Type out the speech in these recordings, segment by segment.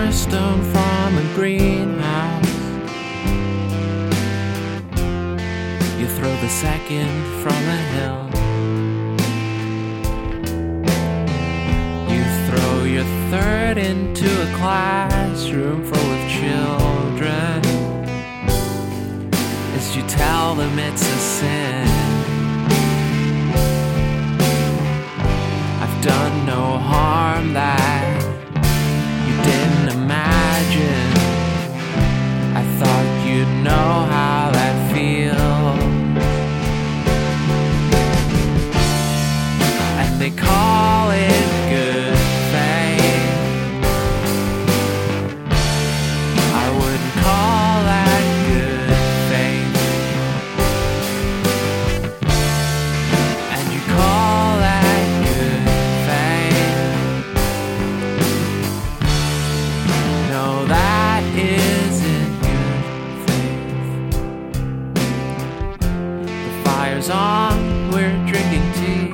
first stone from a greenhouse. You throw the second from a hill. You throw your third into a classroom full of children as you tell them it's a sin. I've done no harm that you didn't imagine. I thought you'd know how that feels. And they call it good faith. I wouldn't call that good faith. And you call that good faith. No, that isn't good faith. The fire's on, we're drinking tea.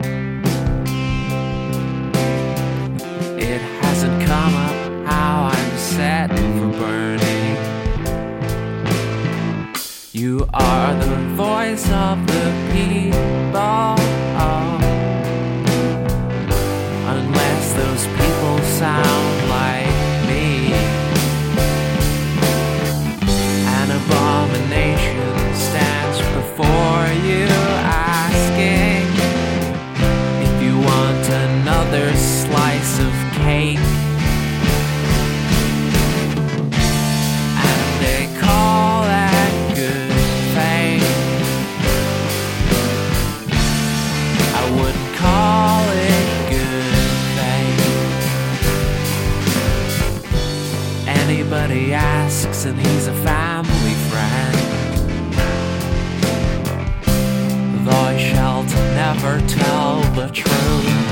It hasn't come up how I'm set for burning. You are the voice of the people, unless those people sound like me. An abomination stands before you, asking if you want another slice of cake. And they call that good faith. I wouldn't call it good faith. Anybody asks and he's a family friend, thou shalt never tell the truth.